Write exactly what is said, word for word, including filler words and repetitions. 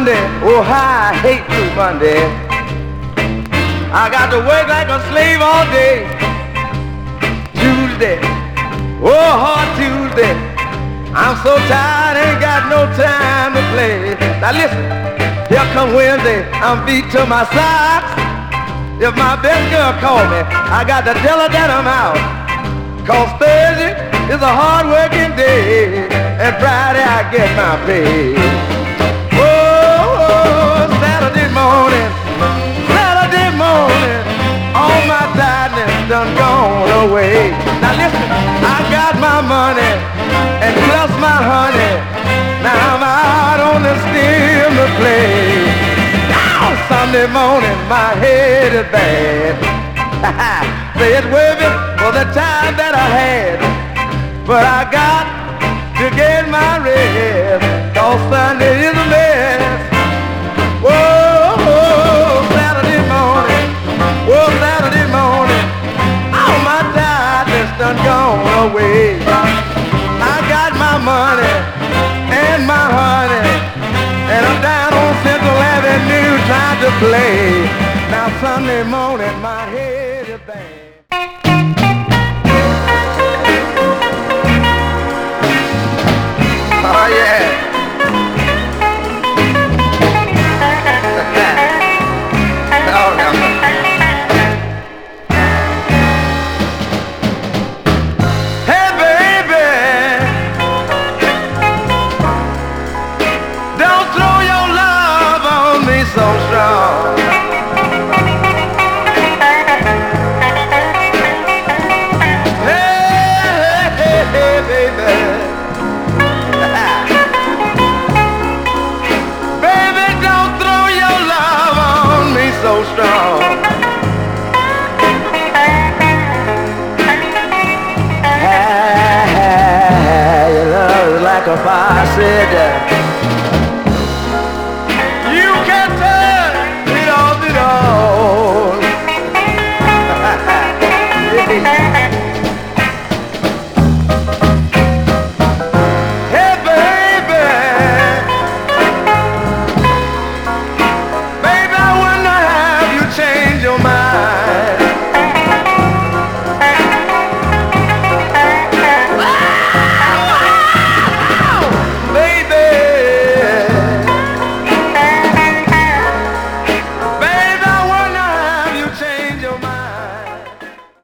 Monday, oh how I hate Blue Monday. I got to work like a slave all day. Tuesday, oh hard Tuesday. I'm so tired, ain't got no time to play. Now listen, here come Wednesday, I'm beat to my socks. If my best girl call me, I got to tell her that I'm out. Cause Thursday is a hard working day, and Friday I get my pay. Oh, Saturday morning, Saturday morning, all my tiredness done gone away. Now listen, I got my money and plus my honey. Now I'm out on the steam to play. Now Sunday morning, my head is bad. Say it's worth it for the time that I had, but I got to get my rest, cause Sunday is a mess. Whoa, whoa, Saturday morning, whoa, Saturday morning, all my tiredness done gone away. I got my money and my honey, and I'm down on Central Avenue trying to play. Now Sunday morning, my